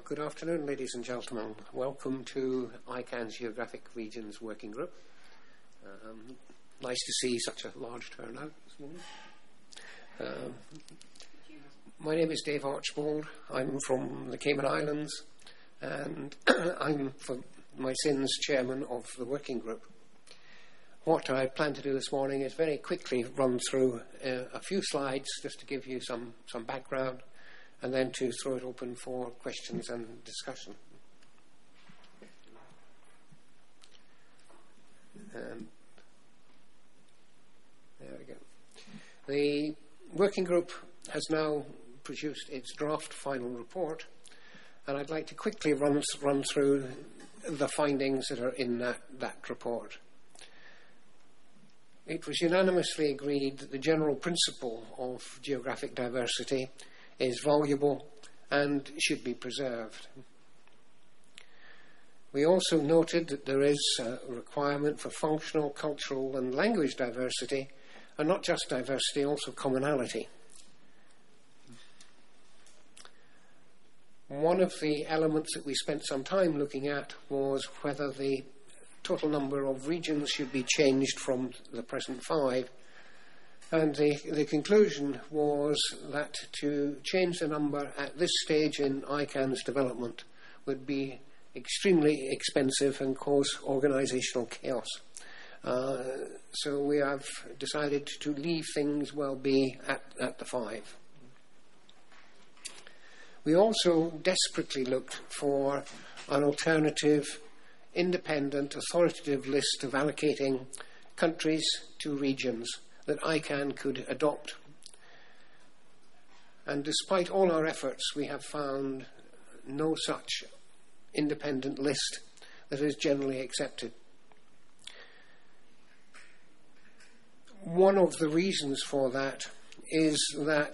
Good afternoon, ladies and gentlemen. Welcome to ICANN's Geographic Regions Working Group. Nice to see such a large turnout this morning. My name is Dave Archbold. I'm from the Cayman Islands, and I'm, for my sins, chairman of the working group. What I plan to do this morning is very quickly run through a few slides just to give you some background, and then to throw it open for questions and discussion. There we go. The working group has now produced its draft final report, and I'd like to quickly run through the findings that are in that report. It was unanimously agreed that the general principle of geographic diversity is valuable and should be preserved. We also noted that there is a requirement for functional, cultural and language diversity, and not just diversity, also commonality. One of the elements that we spent some time looking at was whether the total number of regions should be changed from the present 5. And the conclusion was that to change the number at this stage in ICANN's development would be extremely expensive and cause organisational chaos. So we have decided to leave things well be at the 5. We also desperately looked for an alternative, independent, authoritative list of allocating countries to regions that ICANN could adopt. And despite all our efforts, we have found no such independent list that is generally accepted. One of the reasons for that is that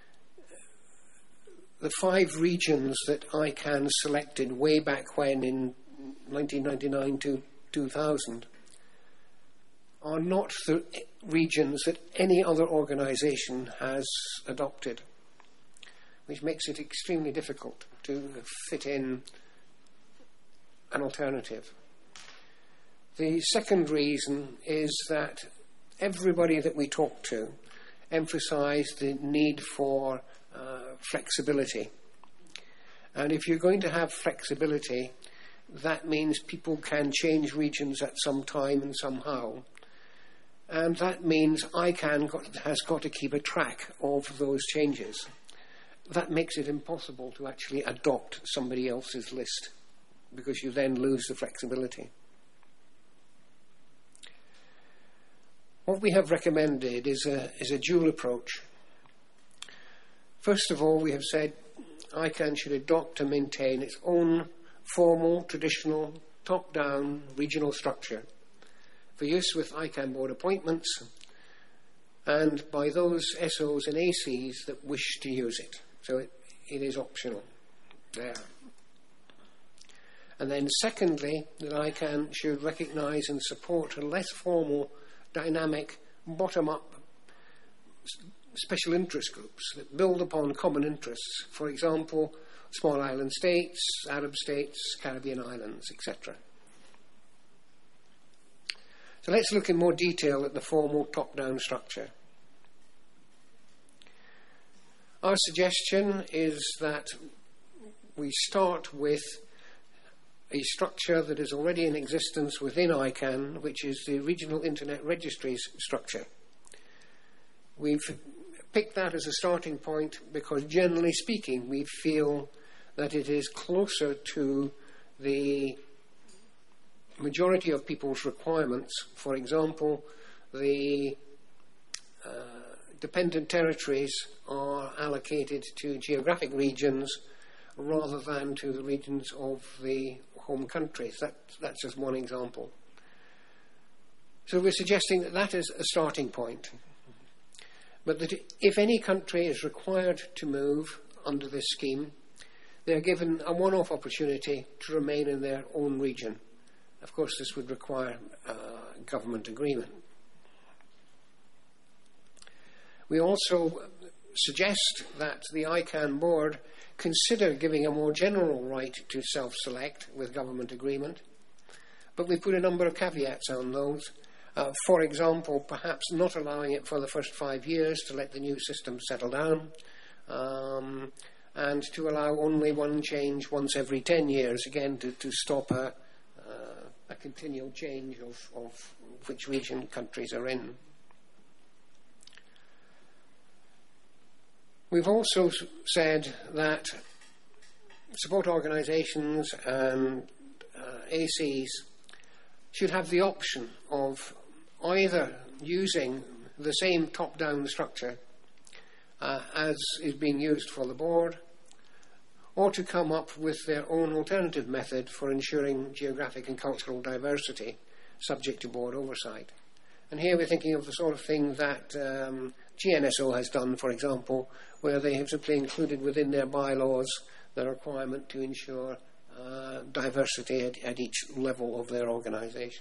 the 5 regions that ICANN selected way back when in 1999 to 2000 are not the regions that any other organisation has adopted, which makes it extremely difficult to fit in an alternative. The second reason is that everybody that we talked to emphasised the need for flexibility. And if you're going to have flexibility, that means people can change regions at some time and somehow. And that means ICANN has got to keep a track of those changes. That makes it impossible to actually adopt somebody else's list, because you then lose the flexibility. What we have recommended is a dual approach. First of all, we have said ICANN should adopt and maintain its own formal, traditional, top-down regional structure for use with ICANN board appointments and by those SOs and ACs that wish to use it. So it is optional there. And then secondly, that ICANN should recognise and support a less formal, dynamic, bottom-up special interest groups that build upon common interests. For example, small island states, Arab states, Caribbean islands, etc. So let's look in more detail at the formal top-down structure. Our suggestion is that we start with a structure that is already in existence within ICANN, which is the Regional Internet Registries structure. We've picked that as a starting point because, generally speaking, we feel that it is closer to the majority of people's requirements. For example, the dependent territories are allocated to geographic regions rather than to the regions of the home countries. That's just one example. So we're suggesting that that is a starting point. But that if any country is required to move under this scheme, they're given a one-off opportunity to remain in their own region. Of course, this would require government agreement. We also suggest that the ICANN board consider giving a more general right to self-select with government agreement, but we put a number of caveats on those. For example, perhaps not allowing it for the first 5 years to let the new system settle down, and to allow only one change once every 10 years, again to stop a continual change of which region countries are in. We've also said that support organisations and ACs should have the option of either using the same top-down structure as is being used for the board, or to come up with their own alternative method for ensuring geographic and cultural diversity subject to board oversight. And here we're thinking of the sort of thing that GNSO has done, for example, where they have simply included within their bylaws the requirement to ensure diversity at each level of their organisation.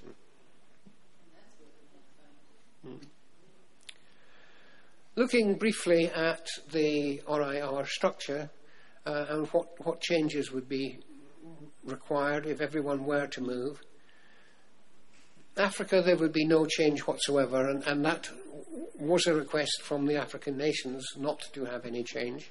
Looking briefly at the RIR structure and what changes would be required if everyone were to move. Africa, there would be no change whatsoever, and that was a request from the African nations not to have any change.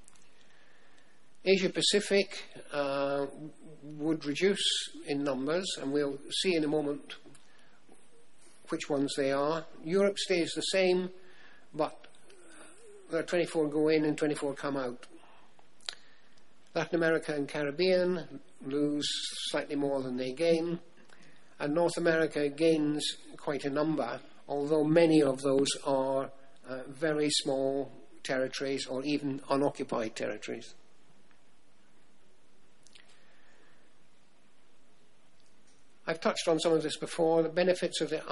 Asia Pacific would reduce in numbers, and we'll see in a moment which ones they are. Europe stays the same, but there are 24 go in and 24 come out. Latin America and Caribbean lose slightly more than they gain, and North America gains quite a number, although many of those are very small territories or even unoccupied territories. I've touched on some of this before. The benefits of the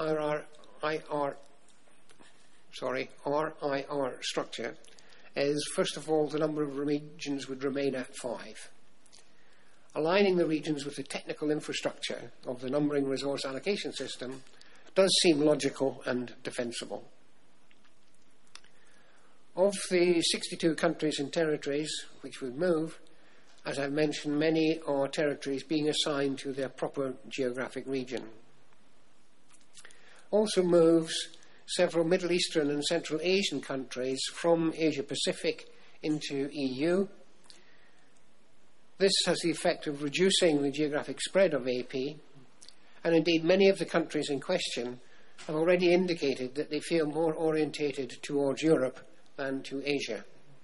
RIR structure is, first of all, the number of regions would remain at 5. Aligning the regions with the technical infrastructure of the numbering resource allocation system does seem logical and defensible. Of the 62 countries and territories which would move, as I've mentioned, many are territories being assigned to their proper geographic region. Also moves several Middle Eastern and Central Asian countries from Asia Pacific into EU. This has the effect of reducing the geographic spread of AP, and indeed many of the countries in question have already indicated that they feel more orientated towards Europe than to Asia.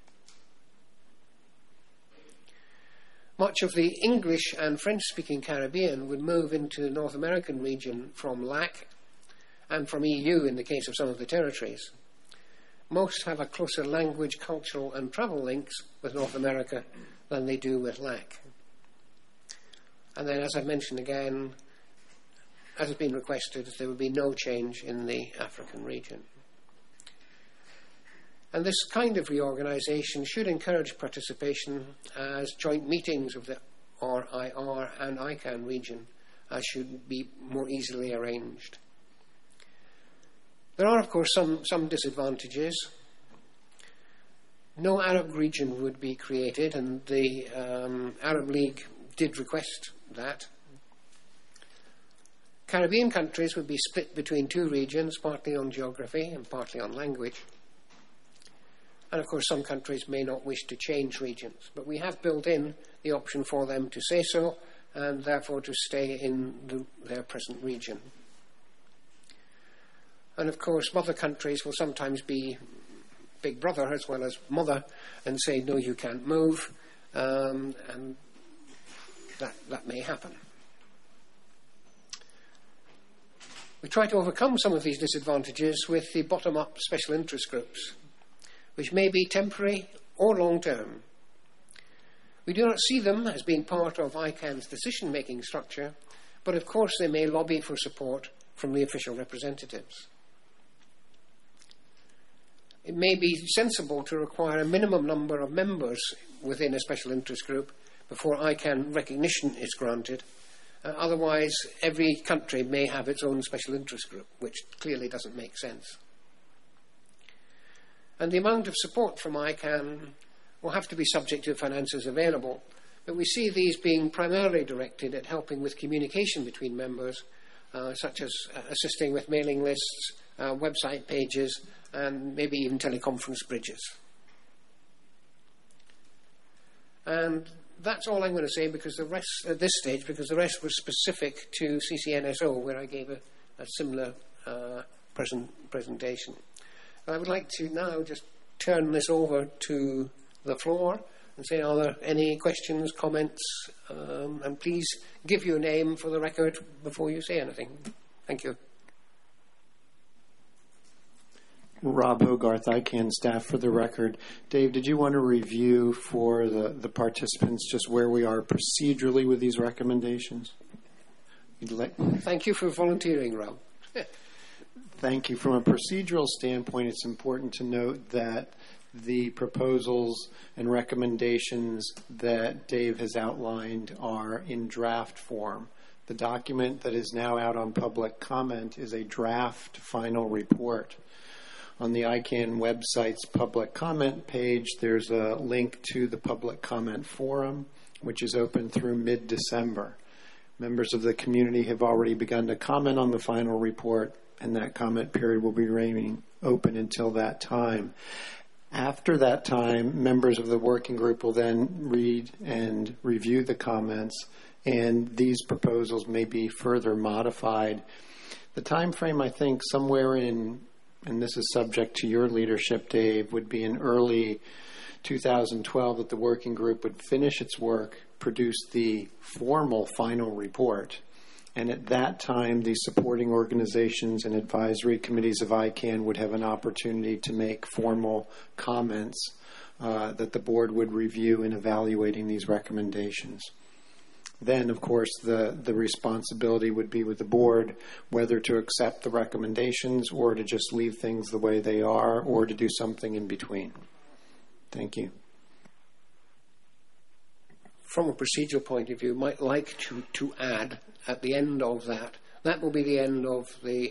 Much of the English and French-speaking Caribbean would move into the North American region from LAC and from EU in the case of some of the territories. Most have a closer language, cultural and travel links with North America than they do with LAC. And then, as I mentioned again, as has been requested, there will be no change in the African region. And this kind of reorganisation should encourage participation, as joint meetings of the RIR and ICANN region should be more easily arranged. There are, of course, some disadvantages. No Arab region would be created, and the Arab League did request that. Caribbean countries would be split between 2 regions, partly on geography and partly on language. And of course, some countries may not wish to change regions, but we have built in the option for them to say so, and therefore to stay in their present region. And of course, mother countries will sometimes be big brother as well as mother and say, no, you can't move, and that may happen. We try to overcome some of these disadvantages with the bottom-up special interest groups, which may be temporary or long-term. We do not see them as being part of ICANN's decision-making structure, but of course they may lobby for support from the official representatives. It may be sensible to require a minimum number of members within a special interest group before ICANN recognition is granted. Otherwise, every country may have its own special interest group, which clearly doesn't make sense. And the amount of support from ICANN will have to be subject to finances available. But we see these being primarily directed at helping with communication between members, such as assisting with mailing lists, website pages, and maybe even teleconference bridges. And that's all I'm going to say because the rest, at this stage, because the rest was specific to CCNSO, where I gave a similar presentation. I would like to now just turn this over to the floor and say, are there any questions, comments? And please give your name for the record before you say anything. Thank you. Rob Hogarth, ICANN staff, for the record. Dave, did you want to review for the participants just where we are procedurally with these recommendations? Thank you for volunteering, Rob. Thank you. From a procedural standpoint, it's important to note that the proposals and recommendations that Dave has outlined are in draft form. The document that is now out on public comment is a draft final report. On the ICANN website's public comment page, there's a link to the public comment forum, which is open through mid-December. Members of the community have already begun to comment on the final report, and that comment period will be remaining open until that time. After that time, members of the working group will then read and review the comments, and these proposals may be further modified. The time frame, I think, somewhere in, and this is subject to your leadership, Dave, would be in early 2012 that the working group would finish its work, produce the formal final report, and at that time the supporting organizations and advisory committees of ICANN would have an opportunity to make formal comments that the board would review in evaluating these recommendations. Then, of course, the responsibility would be with the board whether to accept the recommendations or to just leave things the way they are or to do something in between. Thank you. From a procedural point of view, might like to add at the end of that will be the end of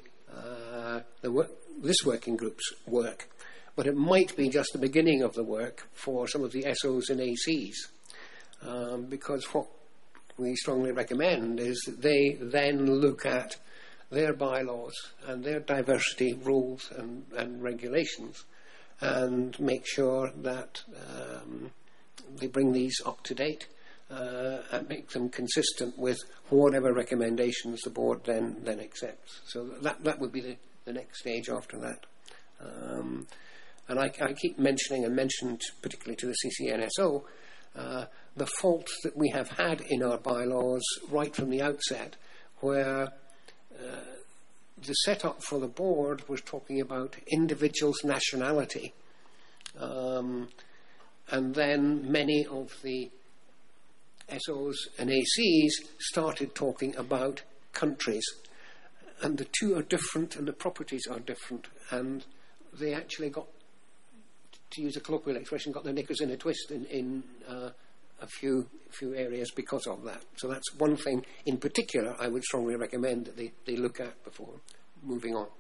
this working group's work, but it might be just the beginning of the work for some of the SOs and ACs, because what we strongly recommend is that they then look at their bylaws and their diversity rules and regulations and make sure that they bring these up to date and make them consistent with whatever recommendations the board then accepts. So that would be the next stage after that. And I keep mentioning, and mentioned particularly to the CCNSO, the fault that we have had in our bylaws right from the outset, where the setup for the board was talking about individuals' nationality. And then many of the SOs and ACs started talking about countries. And the two are different and the properties are different. And they actually got, to use a colloquial expression, got their knickers in a twist in a few areas because of that. So that's one thing in particular I would strongly recommend that they look at before moving on.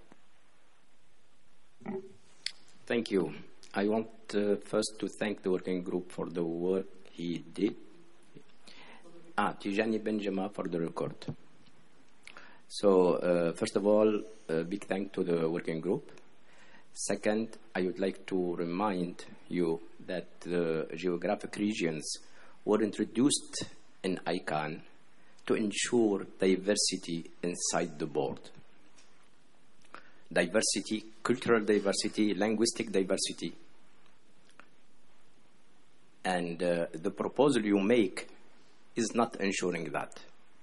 Thank you. I want first to thank the working group for the work he did. Tijani Benjamin for the record. So first of all, a big thank to the working group. Second, I would like to remind you that the geographic regions were introduced in ICANN to ensure diversity inside the board. Diversity, cultural diversity, linguistic diversity. And the proposal you make is not ensuring that.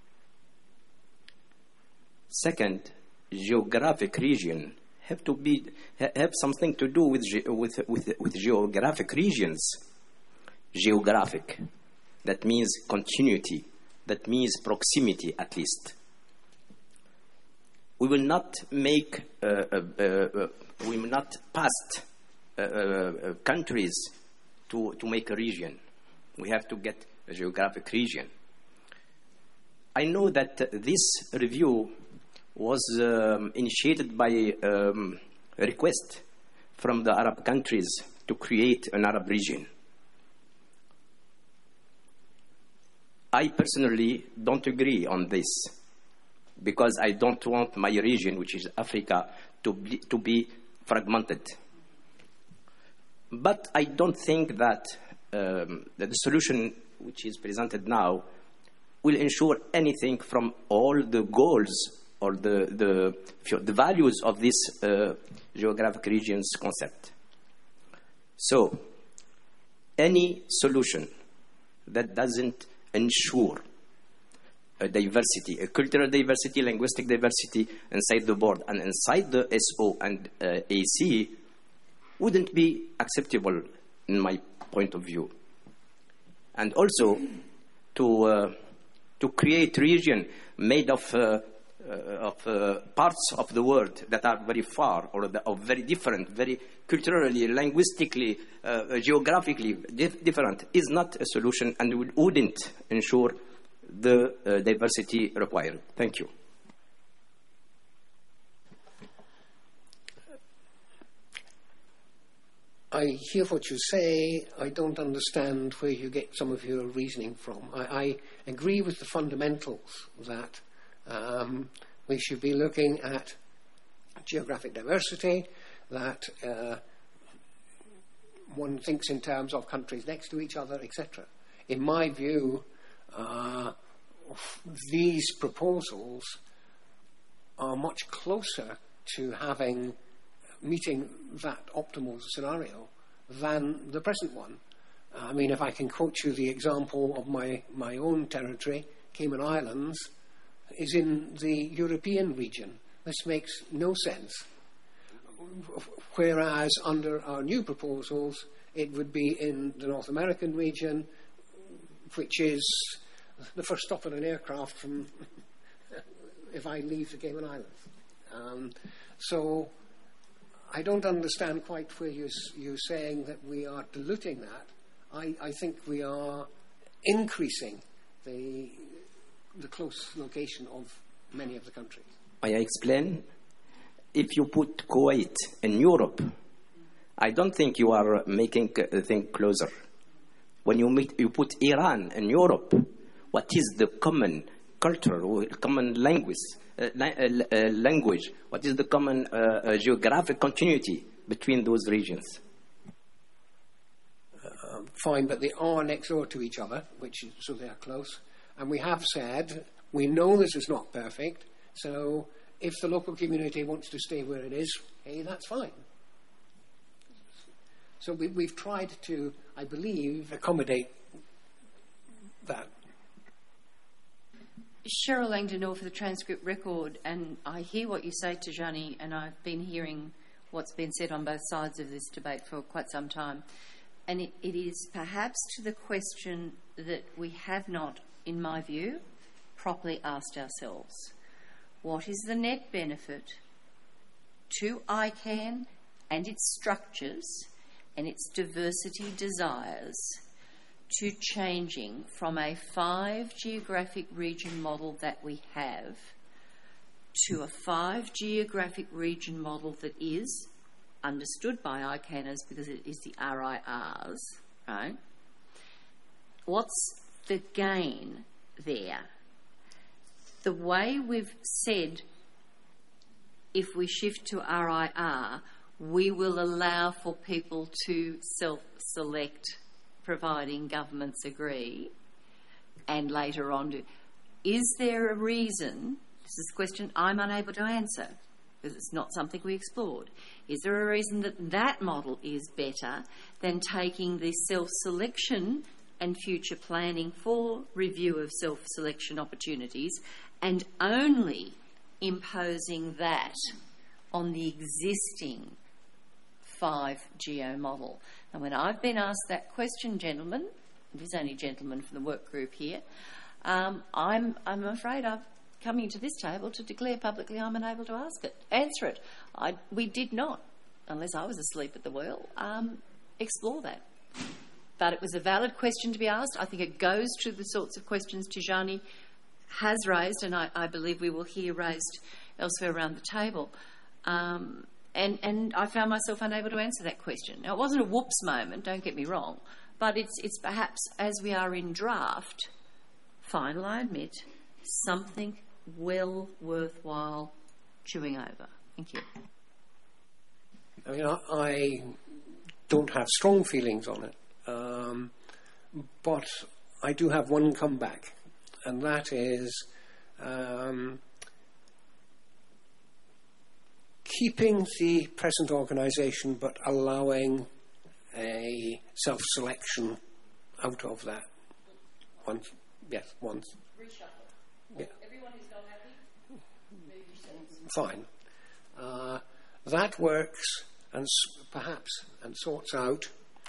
Second, geographic region have something to do with geographic regions. Geographic, that means continuity, that means proximity at least. We will not make, we will not pass countries to make a region. We have to get a geographic region. I know that this review was initiated by a request from the Arab countries to create an Arab region. I personally don't agree on this because I don't want my region, which is Africa, to be fragmented. But I don't think that the solution which is presented now will ensure anything from all the goals or the values of this geographic regions concept. So, any solution that doesn't ensure a diversity, a cultural diversity, linguistic diversity inside the board and inside the SO and AC wouldn't be acceptable in my point of view. And also to create region made of parts of the world that are very far or very different, very culturally, linguistically, geographically different is not a solution and wouldn't ensure the diversity required. Thank you. I hear what you say. I don't understand where you get some of your reasoning from. I agree with the fundamentals that we should be looking at geographic diversity, that one thinks in terms of countries next to each other, etc. In my view, these proposals are much closer to meeting that optimal scenario than the present one. I mean, if I can quote you the example of my own territory, Cayman Islands, is in the European region. This makes no sense. Whereas under our new proposals, it would be in the North American region, which is the first stop on an aircraft from if I leave the Cayman Islands. So I don't understand quite where you're saying that we are diluting that. I think we are increasing the close location of many of the countries. May I explain? If you put Kuwait in Europe, I don't think you are making the thing closer. When you put Iran in Europe, what is the common culture or common language? What is the common geographic continuity between those regions? Fine, but they are next door to each other, so they are close. And we have said, we know this is not perfect, so if the local community wants to stay where it is, hey, that's fine. So we've tried to, I believe, accommodate that. Cheryl Langdon for the transcript record, and I hear what you say, Tijani, and I've been hearing what's been said on both sides of this debate for quite some time. And it is perhaps to the question that we have not, in my view, properly asked ourselves. What is the net benefit to ICANN and its structures and its diversity desires to changing from a 5 geographic region model that we have to a 5 geographic region model that is understood by ICANNers because it is the RIRs, right? What's the gain there? The way we've said, if we shift to RIR, we will allow for people to self-select, providing governments agree, and later on do. Is there a reason, this is a question I'm unable to answer, because it's not something we explored, is there a reason that model is better than taking the self-selection and future planning for review of self-selection opportunities and only imposing that on the existing 5 geo model? And when I've been asked that question, gentlemen, there's only gentlemen from the work group here, I'm afraid I'm coming to this table to declare publicly I'm unable to answer it. We did not, unless I was asleep at the wheel, explore that. But it was a valid question to be asked. I think it goes to the sorts of questions Tijani has raised, and I believe we will hear raised elsewhere around the table. And I found myself unable to answer that question. Now, it wasn't a whoops moment, don't get me wrong, but it's perhaps, as we are in draft, final, I admit, something well worthwhile chewing over. Thank you. I mean, I don't have strong feelings on it, but I do have one comeback, and that is keeping the present organisation but allowing a self-selection out of that. Once. Reshuffle. Yeah. Everyone who's not happy, move yourselves. Fine. That works and perhaps sorts out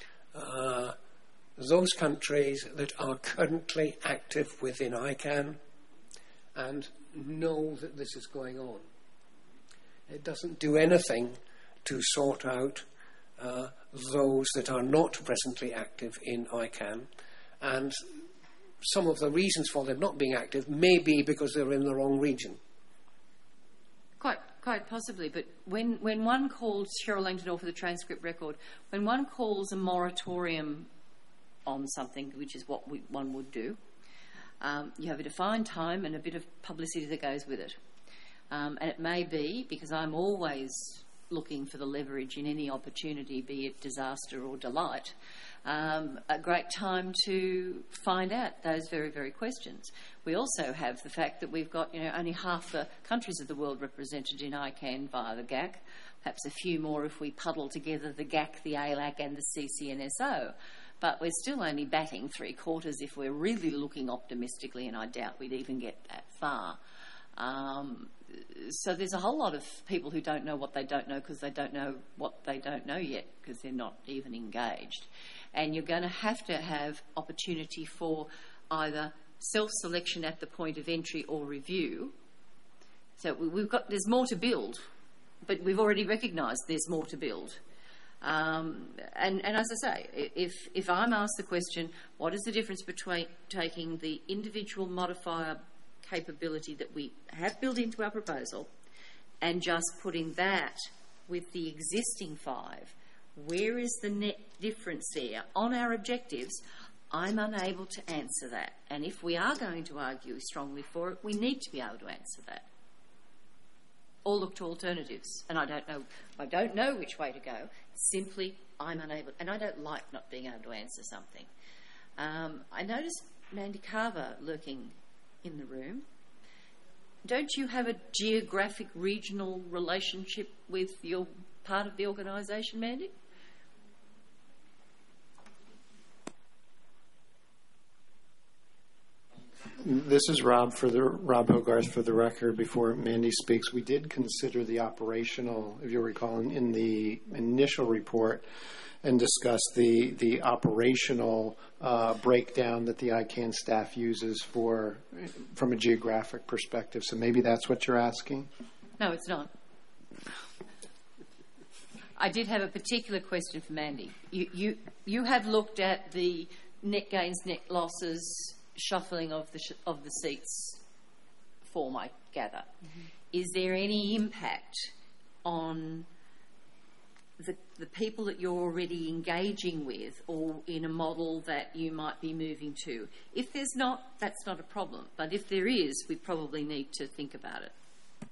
those countries that are currently active within ICANN and know that this is going on. It doesn't do anything to sort out those that are not presently active in ICANN, and some of the reasons for them not being active may be because they're in the wrong region. Quite possibly, but when one calls, Cheryl Langdon for the transcript record, when one calls a moratorium on something, which is what one would do, you have a defined time and a bit of publicity that goes with it. And it may be, because I'm always looking for the leverage in any opportunity, be it disaster or delight, a great time to find out those very, very questions. We also have the fact that we've got only half the countries of the world represented in ICANN via the GAC, perhaps a few more if we puddle together the GAC, the ALAC and the CCNSO. But we're still only batting 3/4 if we're really looking optimistically, and I doubt we'd even get that far. So there's a whole lot of people who don't know what they don't know because they don't know what they don't know yet because they're not even engaged. And you're going to have opportunity for either self-selection at the point of entry or review. So there's more to build, but we've already recognised there's more to build. And as I say, if I'm asked the question, what is the difference between taking the individual modifier capability that we have built into our proposal and just putting that with the existing 5, where is the net difference there on our objectives? I'm unable to answer that. And if we are going to argue strongly for it, we need to be able to answer that. Or look to alternatives. And I don't know which way to go. Simply, I'm unable, and I don't like not being able to answer something. I noticed Mandy Carver lurking in the room. Don't you have a geographic regional relationship with your part of the organisation, Mandy? This is Rob Hogarth for the record. Before Mandy speaks, we did consider the operational, if you'll recall, in the initial report, and discuss the operational breakdown that the ICANN staff uses from a geographic perspective. So maybe that's what you're asking? No, it's not. I did have a particular question for Mandy. You have looked at the net gains, net losses, shuffling of the seats form, I gather. Mm-hmm. Is there any impact on the people that you're already engaging with or in a model that you might be moving to? If there's not, that's not a problem. But if there is, we probably need to think about it.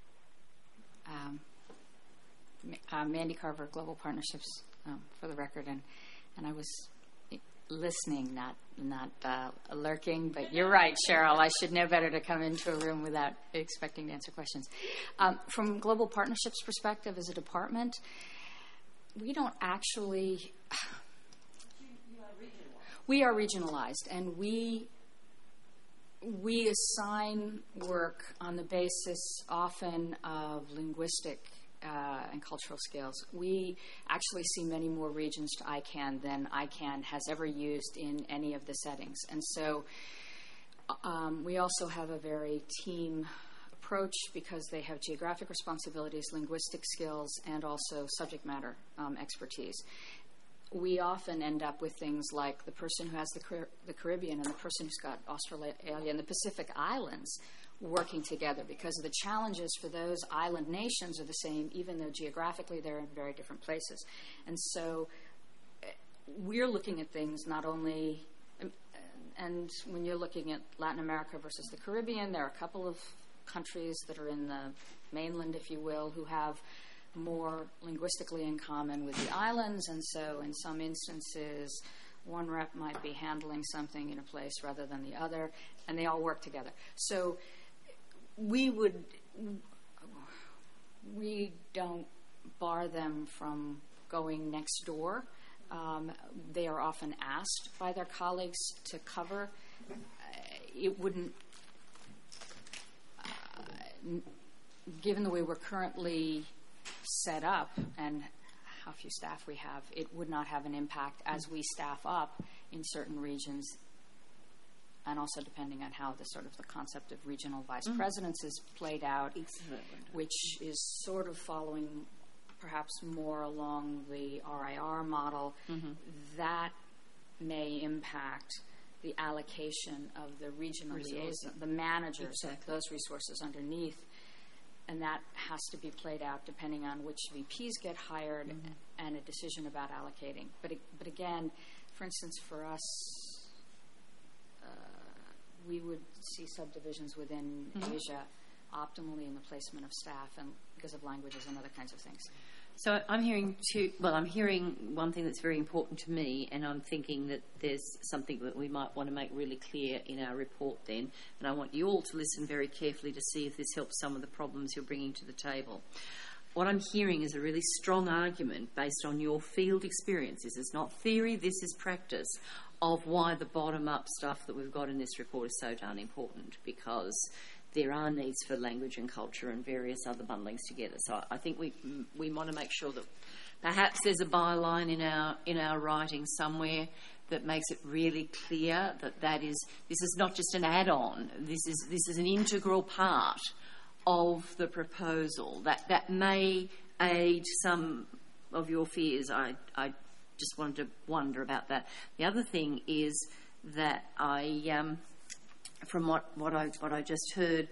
Mandy Carver, Global Partnerships, for the record, and I was listening, not lurking, but you're right, Cheryl. I should know better to come into a room without expecting to answer questions. From Global Partnerships perspective, as a department, we don't actually. We are regionalized, and we assign work on the basis often of linguistic and cultural skills. We actually see many more regions to ICANN than ICANN has ever used in any of the settings. And so we also have a very team approach because they have geographic responsibilities, linguistic skills, and also subject matter expertise. We often end up with things like the person who has the Caribbean and the person who's got Australia and the Pacific Islands working together, because the challenges for those island nations are the same, even though geographically they're in very different places. And so we're looking at things not only, and when you're looking at Latin America versus the Caribbean, there are a couple of countries that are in the mainland, if you will, who have more linguistically in common with the islands, and so in some instances one rep might be handling something in a place rather than the other, and they all work together. So we don't bar them from going next door. They are often asked by their colleagues to cover. It wouldn't, given the way we're currently set up and how few staff we have, it would not have an impact as we staff up in certain regions, and also depending on how the sort of the concept of regional vice presidents is played out, which is sort of following perhaps more along the RIR model. That may impact the allocation of the regional liaison, the managers of those resources underneath, and that has to be played out depending on which VPs get hired and a decision about allocating. But again, for instance, for us, we would see subdivisions within Asia optimally in the placement of staff, and because of languages and other kinds of things. So I'm hearing I'm hearing one thing that's very important to me, and I'm thinking that there's something that we might want to make really clear in our report then, and I want you all to listen very carefully to see if this helps some of the problems you're bringing to the table. What I'm hearing is a really strong argument based on your field experiences. It's not theory, this is practice, of why the bottom-up stuff that we've got in this report is so darn important, because there are needs for language and culture and various other bundlings together. So I think we want to make sure that perhaps there's a byline in our writing somewhere that makes it really clear that this is not just an add-on. This is an integral part of the proposal that may aid some of your fears. I just wanted to wonder about that. The other thing is that from what I just heard,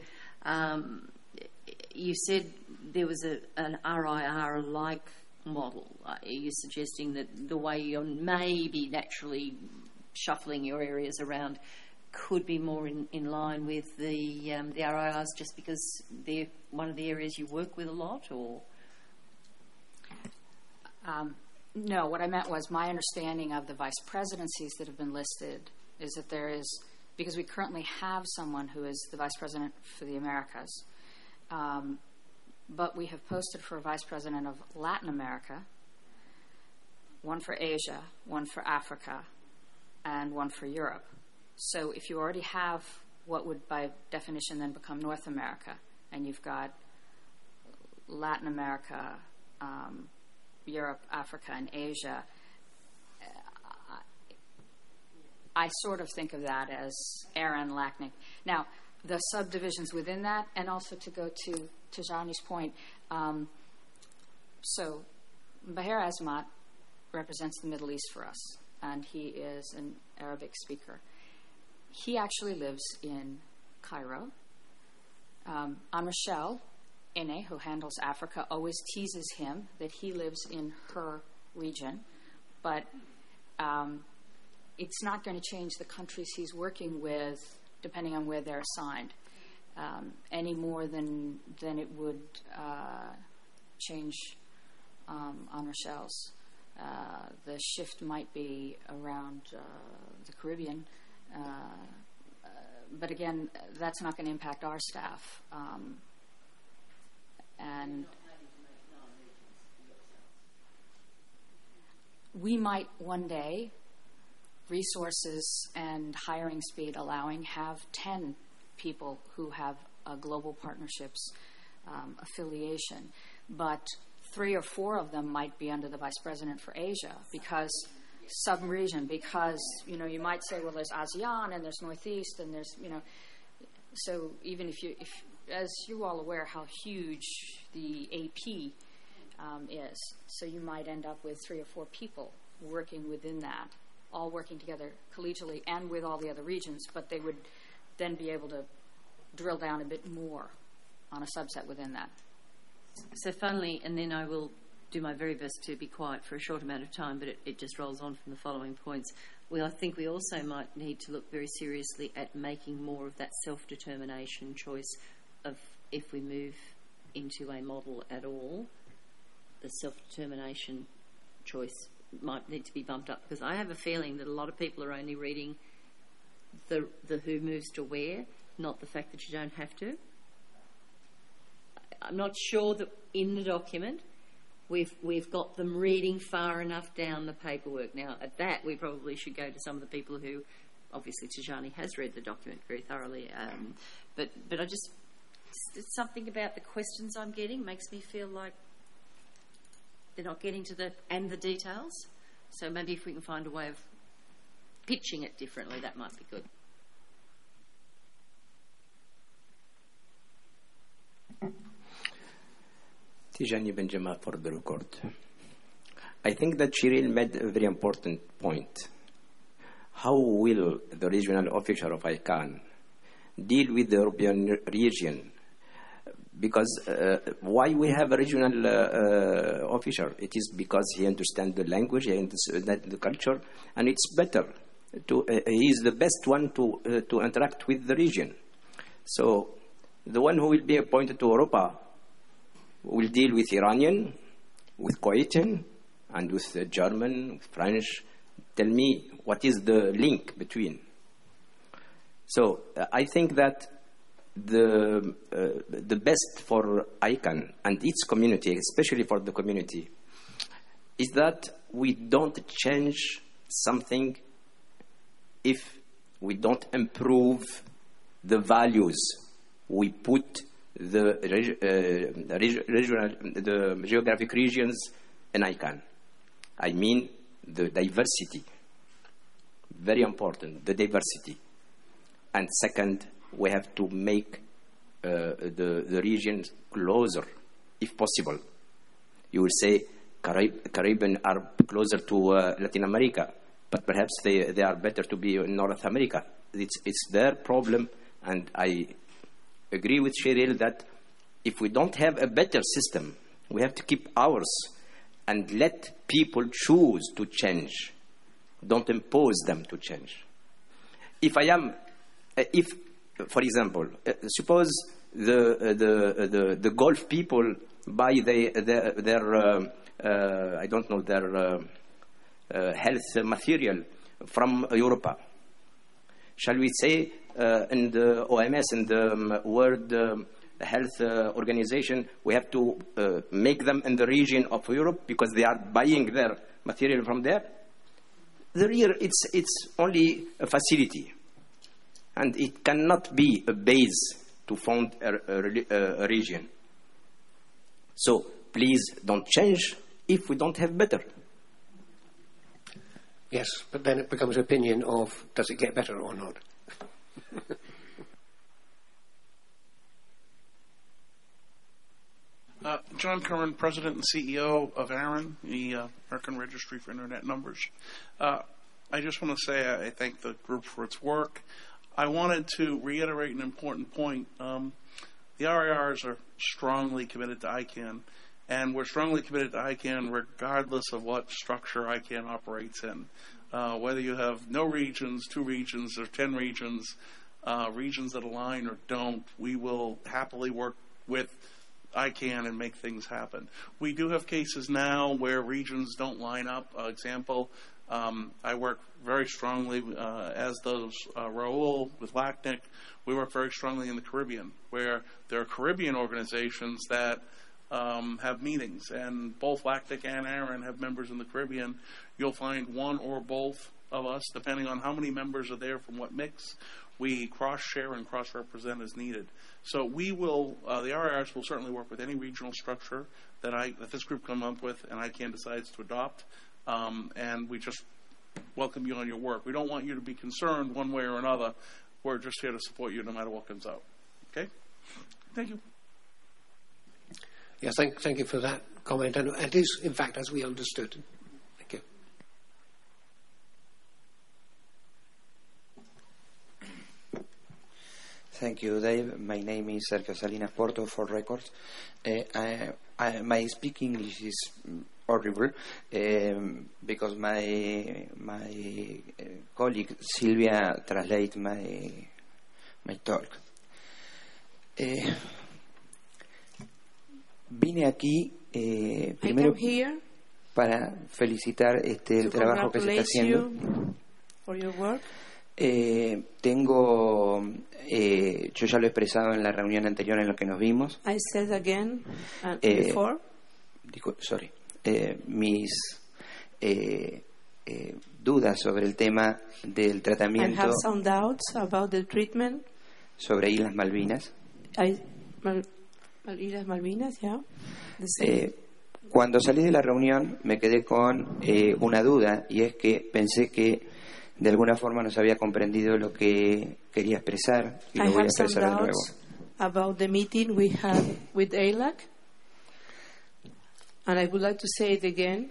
you said there was an RIR-like model. Are you suggesting that the way you're maybe naturally shuffling your areas around could be more in line with the RIRs just because they're one of the areas you work with a lot, or? No, what I meant was my understanding of the vice presidencies that have been listed is that there is, because we currently have someone who is the vice president for the Americas, but we have posted for a vice president of Latin America, one for Asia, one for Africa, and one for Europe. So if you already have what would by definition then become North America, and you've got Latin America, Europe, Africa, and Asia, I sort of think of that as Aaron Lacknick. Now, the subdivisions within that, and also to go to Tijani's point, so Bahir Azmat represents the Middle East for us, and he is an Arabic speaker. He actually lives in Cairo. Rochelle Ene, who handles Africa, always teases him that he lives in her region, but it's not going to change the countries he's working with depending on where they're assigned, any more than it would change on Rochelle's. The shift might be around the Caribbean, but again, that's not going to impact our staff. And we might one day, resources and hiring speed allowing, have 10 people who have a global partnerships affiliation, but 3 or 4 of them might be under the vice president for Asia, because sub-region, because you might say, well, there's ASEAN and there's Northeast and there's so even if as you're all aware how huge the AP is, so you might end up with 3 or 4 people working within that, all working together collegially and with all the other regions, but they would then be able to drill down a bit more on a subset within that. So funnily, and then I will do my very best to be quiet for a short amount of time, but it just rolls on from the following points. I think we also might need to look very seriously at making more of that self-determination choice of, if we move into a model at all, the self-determination choice might need to be bumped up, because I have a feeling that a lot of people are only reading the who moves to where, not the fact that you don't have to. I'm not sure that in the document we've got them reading far enough down the paperwork. Now, at that, we probably should go to some of the people who, obviously Tijani has read the document very thoroughly, but I just, something about the questions I'm getting makes me feel like they're not getting to the details. So maybe if we can find a way of pitching it differently, that might be good. Tijani Benjama for the record. I think that Cheryl made a very important point. How will the regional officer of ICANN deal with the European region? Because why we have a regional officer? It is because he understands the language, he understands the culture, and it's better. He is the best one to interact with the region. So the one who will be appointed to Europa will deal with Iranian, with Kuwaitan, and with German, with French. Tell me, what is the link between? So I think that the best for ICANN and its community, especially for the community, is that we don't change something if we don't improve the values we put the geographic regions in ICANN. I mean the diversity. Very important, the diversity. And second, we have to make the regions closer, if possible. You will say Caribbean are closer to Latin America, but perhaps they are better to be in North America. It's their problem, and I agree with Cheryl that if we don't have a better system, we have to keep ours and let people choose to change. Don't impose them to change. If, for example, suppose the Gulf people buy their I don't know, their health material from Europa. Shall we say in the OMS, in the World Health Organization, we have to make them in the region of Europe because they are buying their material from there? It's only a facility, and it cannot be a base to found a region. So please don't change if we don't have better. Yes, but then it becomes an opinion of, does it get better or not? John Curran, President and CEO of AARN, the American Registry for Internet Numbers. I just want to say I thank the group for its work. I wanted to reiterate an important point. The RIRs are strongly committed to ICANN, and we're strongly committed to ICANN regardless of what structure ICANN operates in. Whether you have no regions, 2 regions, or 10 regions, regions that align or don't, we will happily work with ICANN and make things happen. We do have cases now where regions don't line up. Example, I work very strongly, as does Raul with LACNIC. We work very strongly in the Caribbean, where there are Caribbean organizations that have meetings, and both LACNIC and AARN have members in the Caribbean. You'll find one or both of us, depending on how many members are there from what mix. We cross-share and cross-represent as needed. So we will, the RIRs will certainly work with any regional structure that this group comes up with and ICANN decides to adopt. And we just welcome you on your work. We don't want you to be concerned one way or another. We're just here to support you no matter what comes out. Okay? Thank you. Yes, thank you for that comment. And it is, in fact, as we understood. Thank you. Thank you, Dave. My name is Sergio Salinas Porto for records. My speak English is horrible because my colleague Silvia translate my talk. Vine aquí primero para felicitar el trabajo que se está haciendo. For your work. Yo ya lo he expresado en la reunión anterior en la que nos vimos. I said again before. Mis dudas sobre el tema del tratamiento. I have some doubts about the treatment. Sobre Islas Malvinas. Islas Malvinas, yeah. Cuando salí de la reunión me quedé con una duda, y es que pensé que de alguna forma no se había comprendido lo que quería expresar, y lo voy a expresar de nuevo. About the meeting we had with AILAC, and I would like to say it again.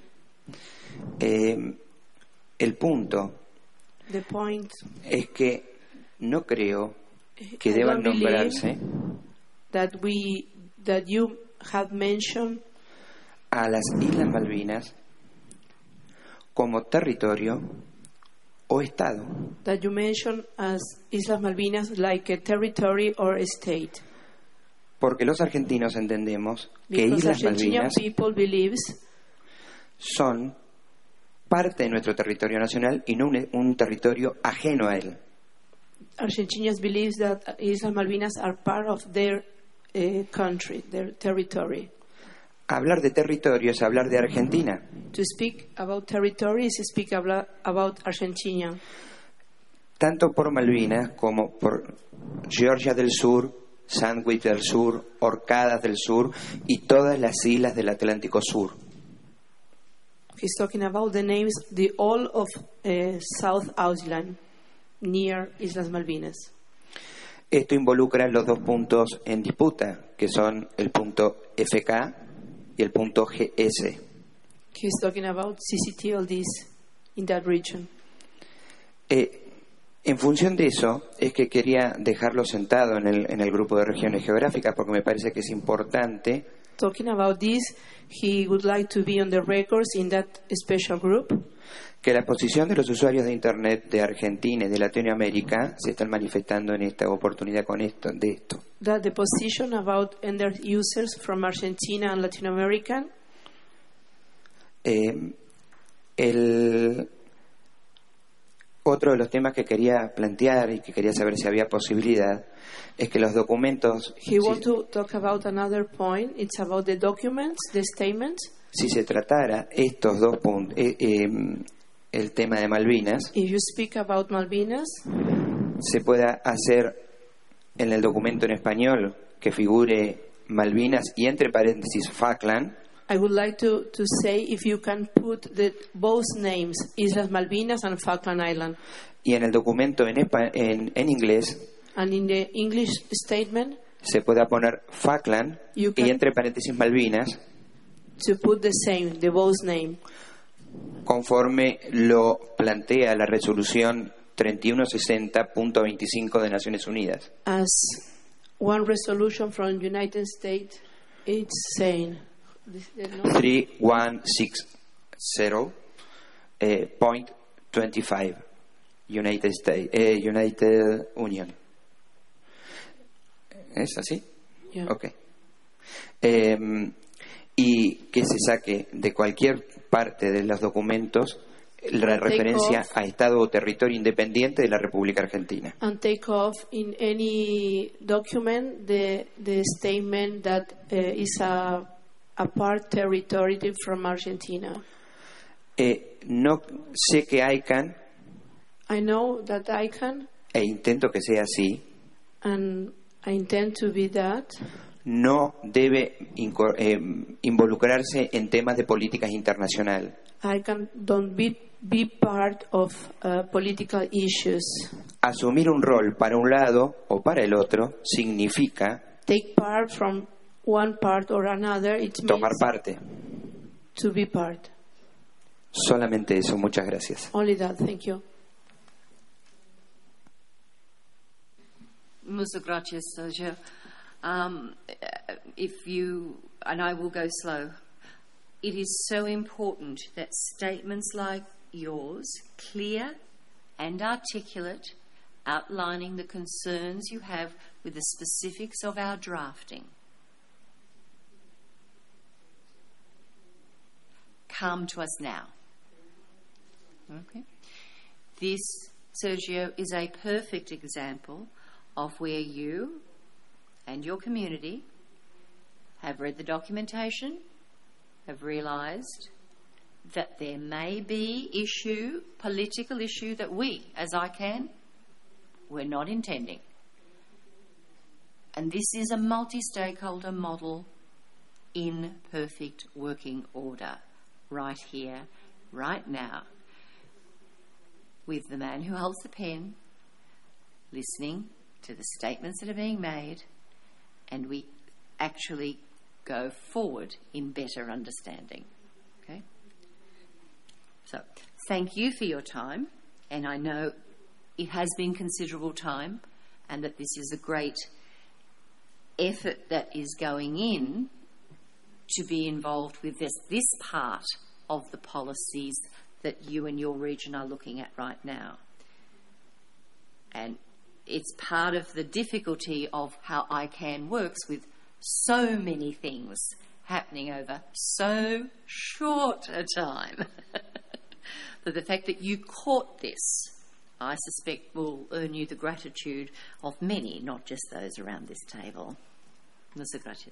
El punto The point es que no creo que deban nombrarse that you have mentioned a las Islas Malvinas como territorio o Estado. That you mention as Islas Malvinas like a territory or a state. Porque los argentinos entendemos que Because Islas Malvinas people believes son parte de nuestro territorio nacional y no un territorio ajeno a él. Argentinians believes that Islas Malvinas are part of their country, their territory. Hablar de territorio es hablar de Argentina. To speak about territory is to speak about Argentina. Tanto por Malvinas como por Georgia del Sur, Sandwich del Sur, Orcadas del Sur y todas las islas del Atlántico Sur. He's talking about the names, the all of South Island, near Islas Malvinas. Esto involucra los dos puntos en disputa, que son el punto FK y el punto GS. He's talking about CCTLDs in that region. En función de eso, es que quería dejarlo sentado en el grupo de regiones geográficas, porque me parece que es importante. Talking about this, he would like to be on the records in that special group. Que la posición de los usuarios de Internet de Argentina y de Latinoamérica se están manifestando en esta oportunidad de esto. That the position about Internet users from Argentina and Latin America. Otro de los temas que quería plantear y que quería saber si había posibilidad es que los documentos. He wants to talk about another point. It's about the documents, the statements. Si se tratara estos dos puntos, el tema de Malvinas, if you speak about Malvinas, se pueda hacer en el documento en español que figure Malvinas y entre paréntesis Falkland. I would like to say if you can put both names, Islas Malvinas and Falkland Island. Y en el documento en inglés, and in the English statement, se pueda poner Falkland y entre paréntesis Malvinas. To put the same, the both name. Conforme lo plantea la resolución 3160.25 de Naciones Unidas. As one resolution from United States, it's saying 3160.25 United Union. ¿Es así? Yeah. Okay. Y que se saque de cualquier parte de los documentos la referencia a Estado o territorio independiente de la República Argentina. And take off in any document the statement that is a part territory from Argentina. No sé que ICANN. I know that ICANN. E intento que sea así. And I intend to be that. No debe involucrarse en temas de políticas internacional. ICANN don't be part of political issues. Asumir un rol para un lado o para el otro significa take part from one part or another. It tomar means parte. To be part. Solamente eso. Muchas gracias. Only that. Thank you. Muchas gracias, Sergio. If you, and I will go slow, it is so important that statements like yours, clear and articulate, outlining the concerns you have with the specifics of our drafting, come to us now. Okay? This, Sergio, is a perfect example of where you and your community have read the documentation, have realised that there may be political issue that we, as ICANN, we're not intending. And this is a multi-stakeholder model in perfect working order, right here, right now, with the man who holds the pen, listening to the statements that are being made, and we actually go forward in better understanding. Okay? So, thank you for your time, and I know it has been considerable time, and that this is a great effort that is going in to be involved with this part of the policies that you and your region are looking at right now. And it's part of the difficulty of how ICANN works with so many things happening over so short a time. But the fact that you caught this, I suspect, will earn you the gratitude of many, not just those around this table. Muchas gracias.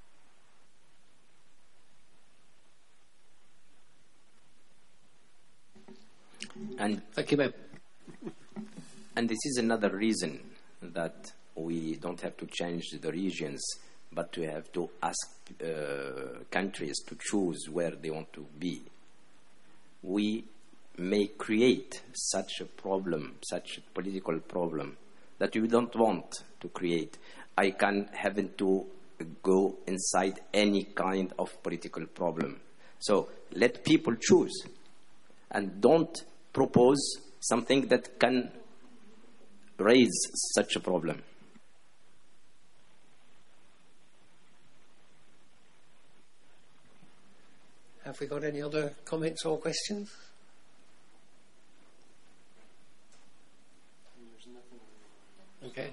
And Thank you, ma'am. And this is another reason that we don't have to change the regions, but to have to ask countries to choose where they want to be. We may create such a problem, such a political problem, that we don't want to create. I can having to go inside any kind of political problem. So let people choose, and don't propose something that can raise such a problem. Have we got any other comments or questions? Okay.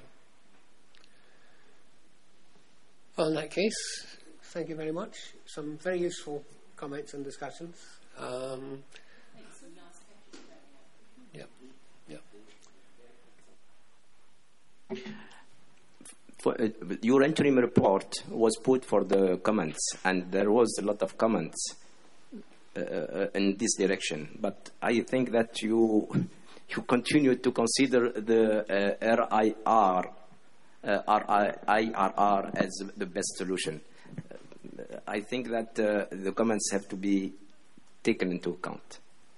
Well, in that case, thank you very much. Some very useful comments and discussions. Your interim report was put for the comments, and there was a lot of comments in this direction. But I think that you continue to consider the IRR as the best solution. I think that the comments have to be taken into account.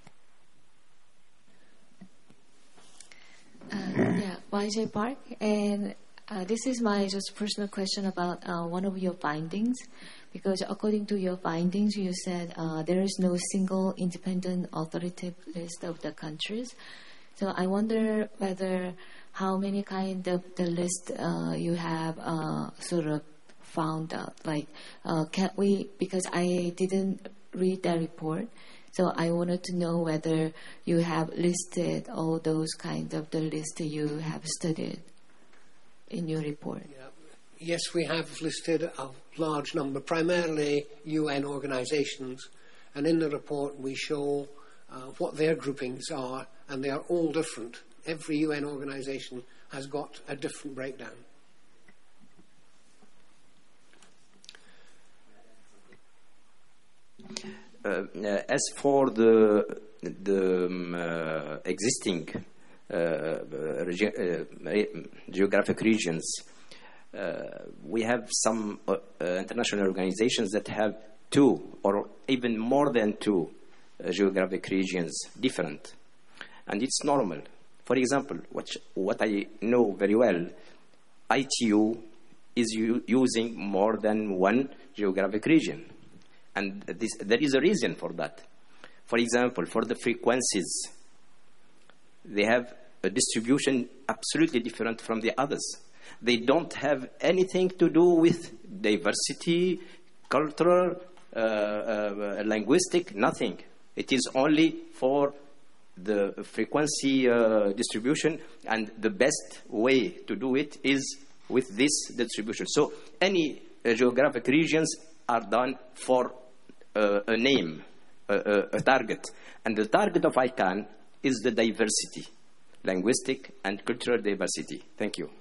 YJ Park, and this is my just personal question about one of your findings, because according to your findings, you said there is no single independent authoritative list of the countries. So I wonder whether how many kind of the list you have sort of found out. Like, can we? Because I didn't read that report. So I wanted to know whether you have listed all those kinds of the list you have studied in your report. Yeah. Yes, we have listed a large number, primarily UN organisations, and in the report we show what their groupings are, and they are all different. Every UN organisation has got a different breakdown. As for the existing geographic regions, we have some international organizations that have 2 or even more than 2 geographic regions different, and it's normal. For example, what I know very well, ITU is using more than 1 geographic region. And there is a reason for that. For example, for the frequencies, they have a distribution absolutely different from the others. They don't have anything to do with diversity, cultural, linguistic, nothing. It is only for the frequency distribution, and the best way to do it is with this distribution. So any geographic regions are done for a name, a target. And the target of ICANN is the diversity, linguistic and cultural diversity. Thank you.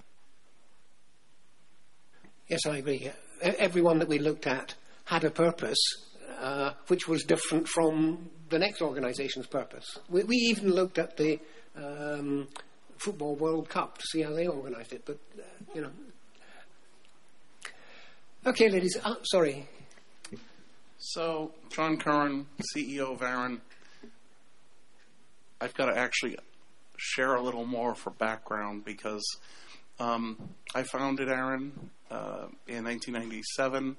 Yes, I agree. Everyone that we looked at had a purpose which was different from the next organisation's purpose. We even looked at the Football World Cup to see how they organised it, but, you know. Okay, ladies. Sorry. So, John Curran, CEO of ARIN, I've got to actually share a little more for background because I founded ARIN in 1997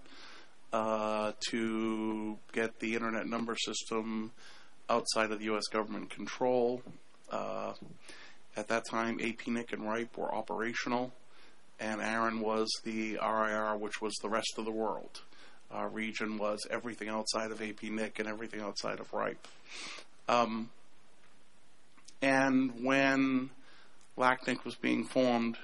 to get the Internet number system outside of the U.S. government control. At that time, APNIC and RIPE were operational, and ARIN was the RIR, which was the rest of the world. Our region was everything outside of APNIC and everything outside of RIPE. And when LACNIC was being formed,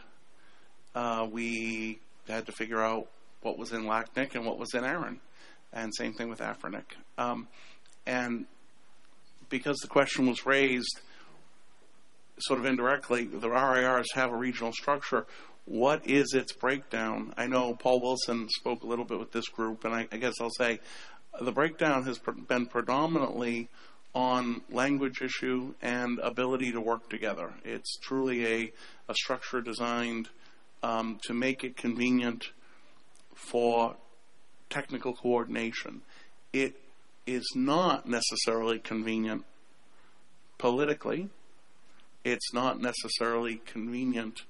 we had to figure out what was in LACNIC and what was in ARIN. And same thing with AFRINIC. And because the question was raised sort of indirectly, the RIRs have a regional structure. What is its breakdown? I know Paul Wilson spoke a little bit with this group, and I guess I'll say the breakdown has been predominantly on language issue and ability to work together. It's truly a structure designed to make it convenient for technical coordination. It is not necessarily convenient politically. It's not necessarily convenient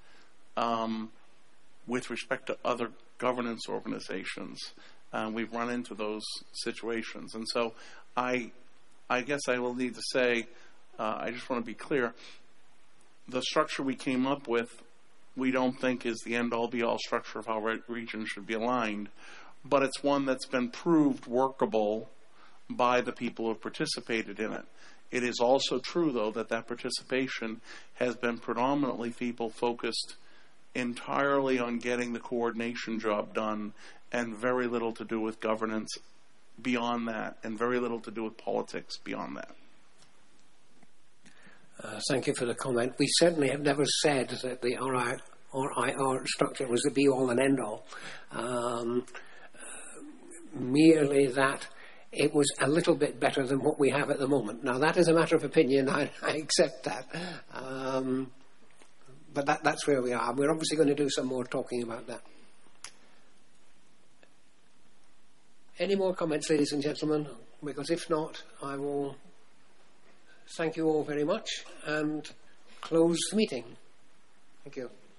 with respect to other governance organizations. We've run into those situations. And so I guess I will need to say, I just want to be clear, the structure we came up with, we don't think is the end-all, be-all structure of how regions should be aligned, but it's one that's been proved workable by the people who have participated in it. It is also true, though, that participation has been predominantly people-focused entirely on getting the coordination job done and very little to do with governance beyond that, and very little to do with politics beyond that. Thank you for the comment. We certainly have never said that the RIR structure was the be-all and end-all. Merely that it was a little bit better than what we have at the moment. Now, that is a matter of opinion. I accept that. But that's where we are. We're obviously going to do some more talking about that. Any more comments, ladies and gentlemen? Because if not, I will thank you all very much and close the meeting. Thank you.